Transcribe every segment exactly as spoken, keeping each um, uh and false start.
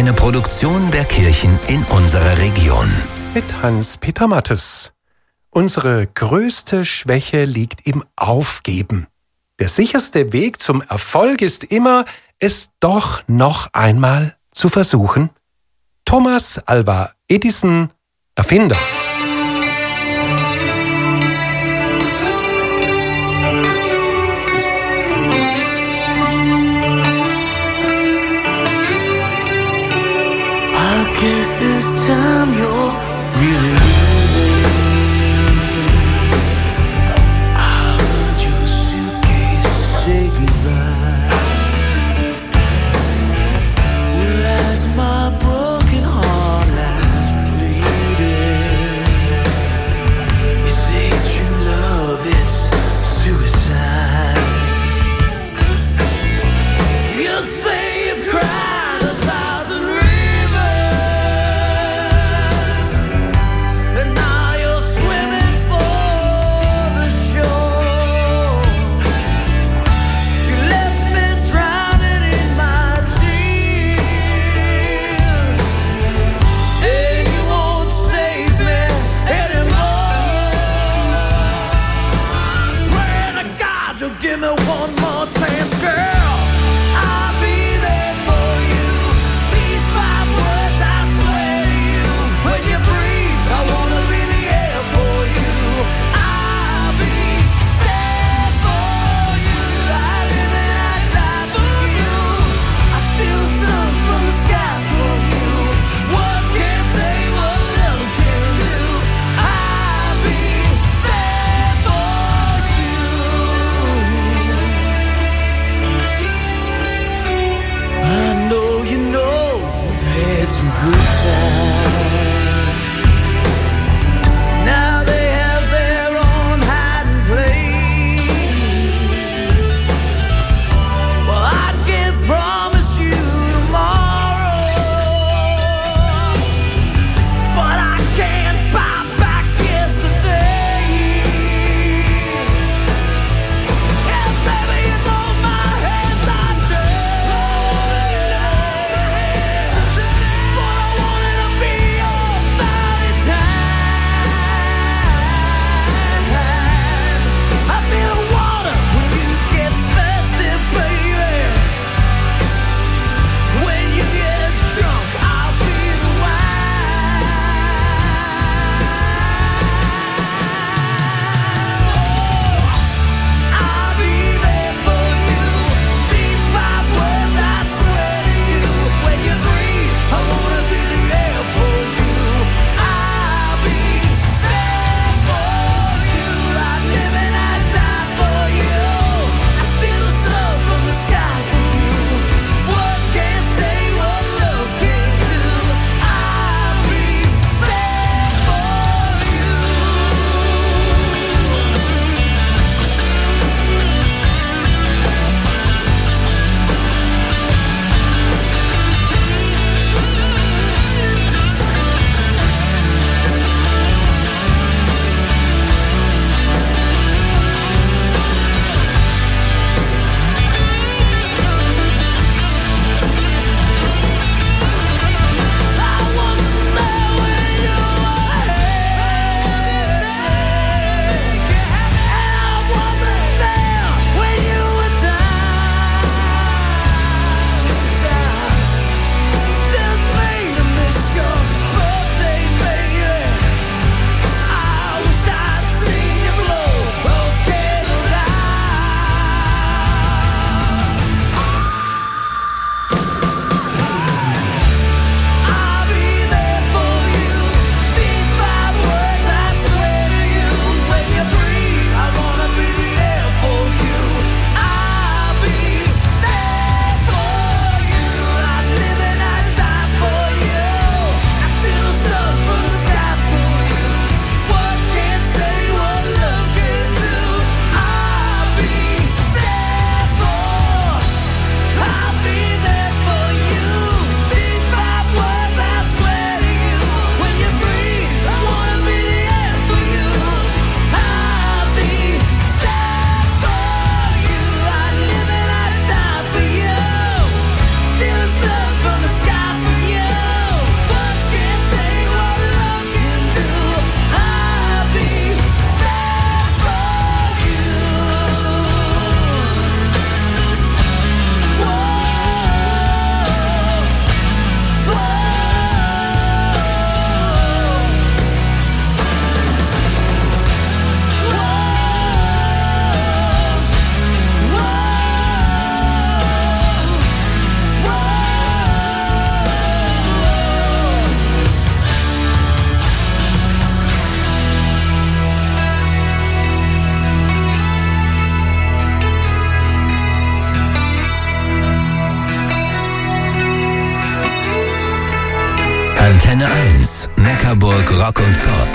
Eine Produktion der Kirchen in unserer Region. Mit Hans-Peter Mattes. Unsere größte Schwäche liegt im Aufgeben. Der sicherste Weg zum Erfolg ist immer, es doch noch einmal zu versuchen. Thomas Alva Edison, Erfinder. I guess this time you're really leaving. I heard your suitcase say goodbye. Well, as my broken heart lies bleeding, you say true love, it's suicide. You say you've cried a thousand rivers. Give me one more chance, girl. I'll be there for you. These five words I swear to you. When you breathe, I wanna be the air for you. I'll be there for you. I live and I die for you. I steal the sun from the sky for you. Words can't say what love can do. I'll be there for you. Antenne eins, Neckarburg Rock und Pop.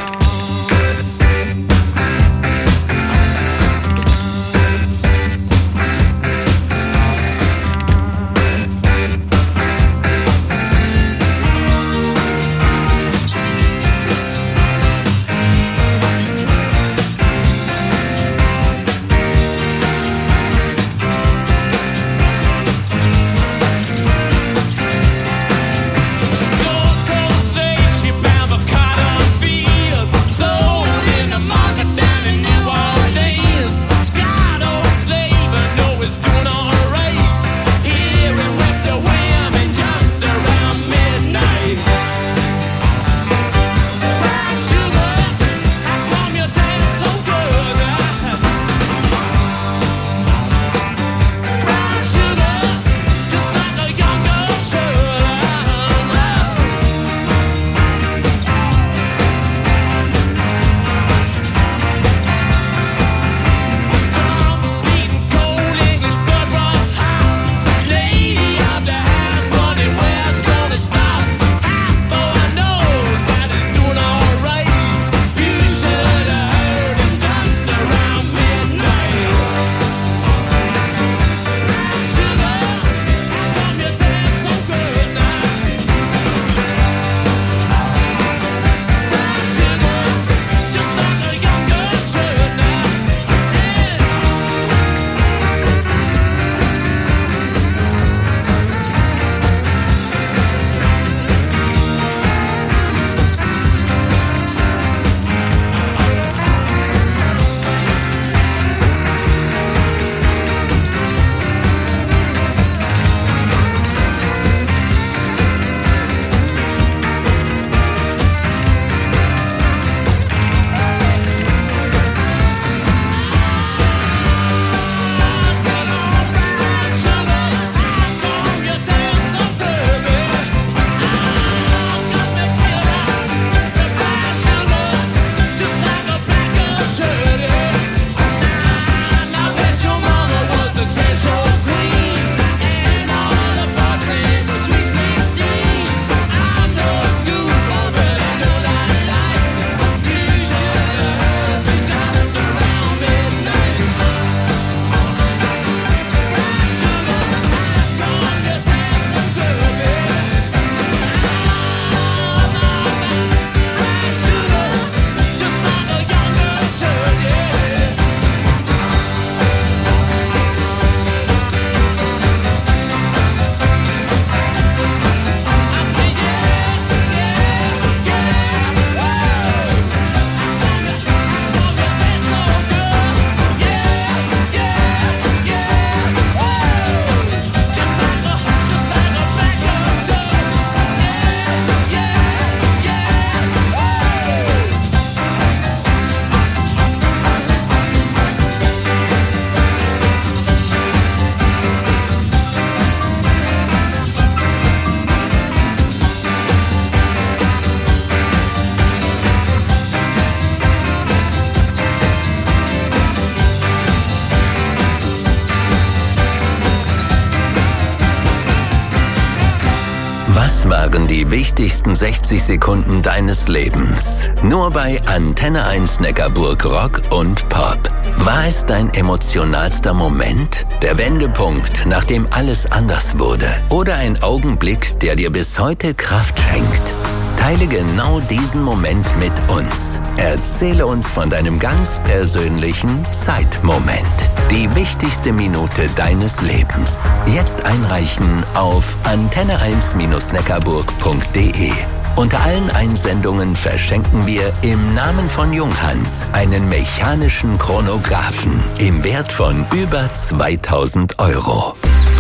Was waren die wichtigsten sechzig Sekunden deines Lebens? Nur bei Antenne eins Neckarburg Rock und Pop. War es dein emotionalster Moment? Der Wendepunkt, nachdem alles anders wurde? Oder ein Augenblick, der dir bis heute Kraft schenkt? Teile genau diesen Moment mit uns. Erzähle uns von deinem ganz persönlichen Zeitmoment. Die wichtigste Minute deines Lebens. Jetzt einreichen auf antenne eins neckarburg punkt de. Unter allen Einsendungen verschenken wir im Namen von Junghans einen mechanischen Chronographen im Wert von über zweitausend Euro.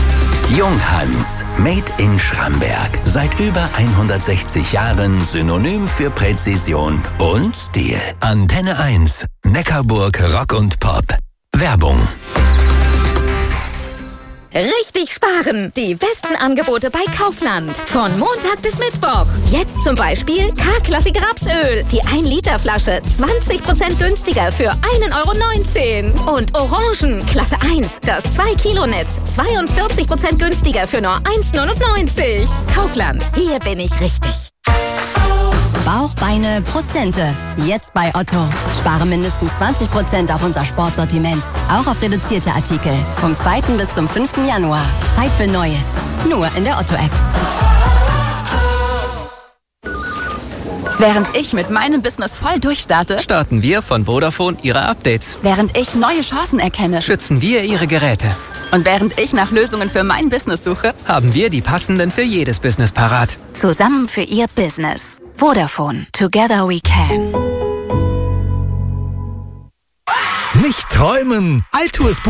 Junghans, made in Schramberg. Seit über hundertsechzig Jahren Synonym für Präzision und Stil. Antenne eins, Neckarburg Rock und Pop. Werbung. Richtig sparen! Die besten Angebote bei Kaufland. Von Montag bis Mittwoch. Jetzt zum Beispiel K-Klassik Rapsöl. Die ein Liter Flasche zwanzig Prozent günstiger für ein Euro neunzehn. Und Orangen Klasse eins. Das zwei Kilo Netz zweiundvierzig Prozent günstiger für nur eins Euro neunundneunzig. Kaufland. Hier bin ich richtig. Bauch, Beine, Prozente. Jetzt bei Otto. Spare mindestens zwanzig Prozent auf unser Sportsortiment. Auch auf reduzierte Artikel. Vom zweiten bis zum fünften Januar. Zeit für Neues. Nur in der Otto-App. Während ich mit meinem Business voll durchstarte, starten wir von Vodafone Ihre Updates. Während ich neue Chancen erkenne, schützen wir Ihre Geräte. Und während ich nach Lösungen für mein Business suche, haben wir die passenden für jedes Business parat. Zusammen für Ihr Business. Vodafone. Together we can. Nicht träumen. Altours